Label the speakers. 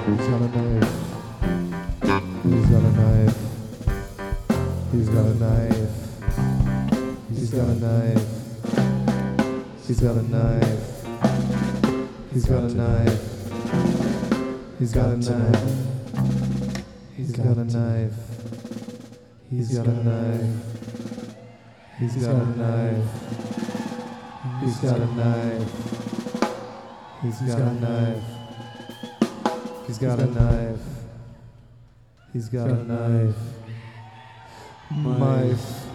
Speaker 1: He's got a knife. He's got a knife. He's got a knife. He's got a knife. He's got a knife. He's got a knife. He's got a knife. He's got a knife. He's got a knife. He's got a knife. He's got a knife. He's got a knife. He's got a knife. He's got a knife. Knife.